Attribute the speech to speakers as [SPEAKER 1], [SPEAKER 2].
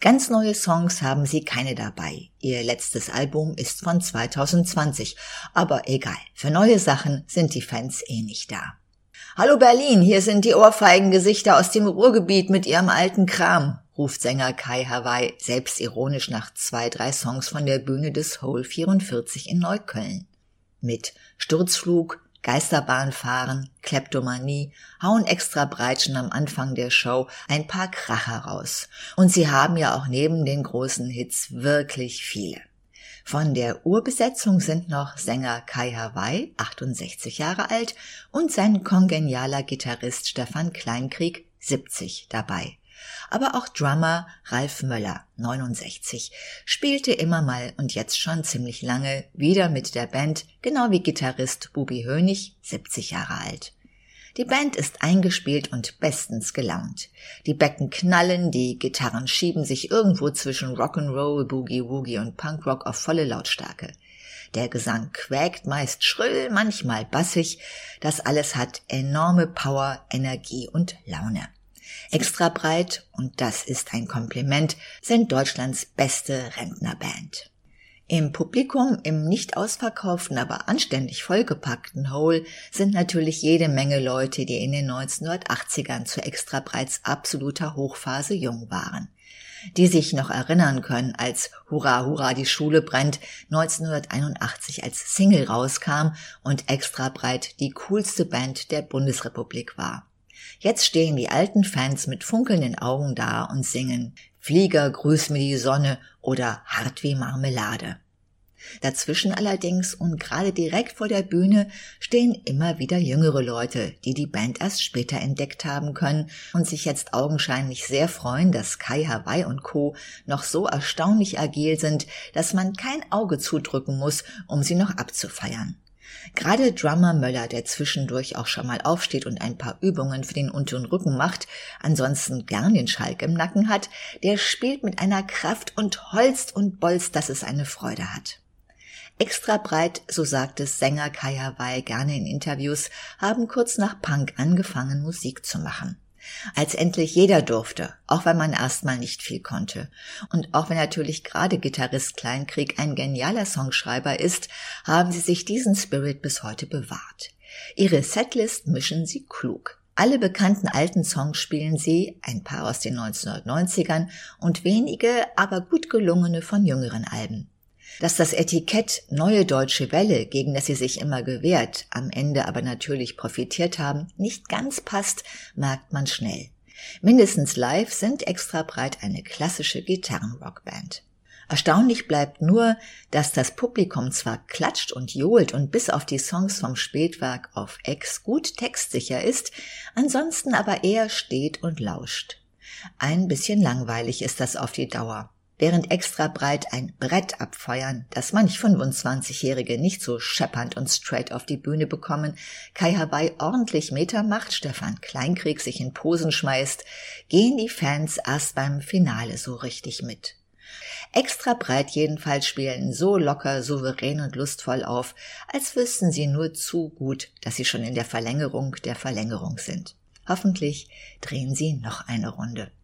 [SPEAKER 1] Ganz neue Songs haben sie keine dabei. Ihr letztes Album ist von 2020. Aber egal, für neue Sachen sind die Fans eh nicht da. Hallo Berlin, hier sind die Ohrfeigengesichter aus dem Ruhrgebiet mit ihrem alten Kram, ruft Sänger Kai Hawaii selbstironisch nach 2-3 Songs von der Bühne des Hole 44 in Neukölln. Mit Sturzflug, Geisterbahnfahren, Kleptomanie hauen extra breit schon am Anfang der Show ein paar Kracher raus. Und sie haben ja auch neben den großen Hits wirklich viele. Von der Urbesetzung sind noch Sänger Kai Hawaii, 68 Jahre alt, und sein kongenialer Gitarrist Stefan Kleinkrieg, 70, dabei. Aber auch Drummer Ralf Möller, 69, spielte immer mal und jetzt schon ziemlich lange wieder mit der Band, genau wie Gitarrist Bubi Hönig, 70 Jahre alt. Die Band ist eingespielt und bestens gelaunt. Die Becken knallen, die Gitarren schieben sich irgendwo zwischen Rock'n'Roll, Boogie Woogie und Punkrock auf volle Lautstärke. Der Gesang quäkt meist schrill, manchmal bassig. Das alles hat enorme Power, Energie und Laune. Extra breit, und das ist ein Kompliment, sind Deutschlands beste Rentnerband. Im Publikum, im nicht ausverkauften, aber anständig vollgepackten Hole sind natürlich jede Menge Leute, die in den 1980ern zu Extra breits absoluter Hochphase jung waren. Die sich noch erinnern können, als Hurra, Hurra, die Schule brennt 1981 als Single rauskam und Extra breit die coolste Band der Bundesrepublik war. Jetzt stehen die alten Fans mit funkelnden Augen da und singen Flieger, grüß mir die Sonne oder Hart wie Marmelade. Dazwischen allerdings und gerade direkt vor der Bühne stehen immer wieder jüngere Leute, die die Band erst später entdeckt haben können und sich jetzt augenscheinlich sehr freuen, dass Kai Hawaii und Co. noch so erstaunlich agil sind, dass man kein Auge zudrücken muss, um sie noch abzufeiern. Gerade Drummer Möller, der zwischendurch auch schon mal aufsteht und ein paar Übungen für den unteren Rücken macht, ansonsten gern den Schalk im Nacken hat, der spielt mit einer Kraft und holzt und bolzt, dass es eine Freude hat. Extra breit, so sagt es Sänger Kai Hawaii gerne in Interviews, haben kurz nach Punk angefangen, Musik zu machen. Als endlich jeder durfte, auch wenn man erstmal nicht viel konnte. Und auch wenn natürlich gerade Gitarrist Kleinkrieg ein genialer Songschreiber ist, haben sie sich diesen Spirit bis heute bewahrt. Ihre Setlist mischen sie klug. Alle bekannten alten Songs spielen sie, ein paar aus den 1990ern und wenige, aber gut gelungene von jüngeren Alben. Dass das Etikett Neue Deutsche Welle, gegen das sie sich immer gewehrt, am Ende aber natürlich profitiert haben, nicht ganz passt, merkt man schnell. Mindestens live sind Extra breit eine klassische Gitarrenrockband. Erstaunlich bleibt nur, dass das Publikum zwar klatscht und johlt und bis auf die Songs vom Spätwerk auf Ex gut textsicher ist, ansonsten aber eher steht und lauscht. Ein bisschen langweilig ist das auf die Dauer. Während Extra breit ein Brett abfeuern, das manch 25-Jährige nicht so scheppernd und straight auf die Bühne bekommen, Kai Hawaii ordentlich Meter macht, Stefan Kleinkrieg sich in Posen schmeißt, gehen die Fans erst beim Finale so richtig mit. Extra breit jedenfalls spielen so locker, souverän und lustvoll auf, als wüssten sie nur zu gut, dass sie schon in der Verlängerung sind. Hoffentlich drehen sie noch eine Runde.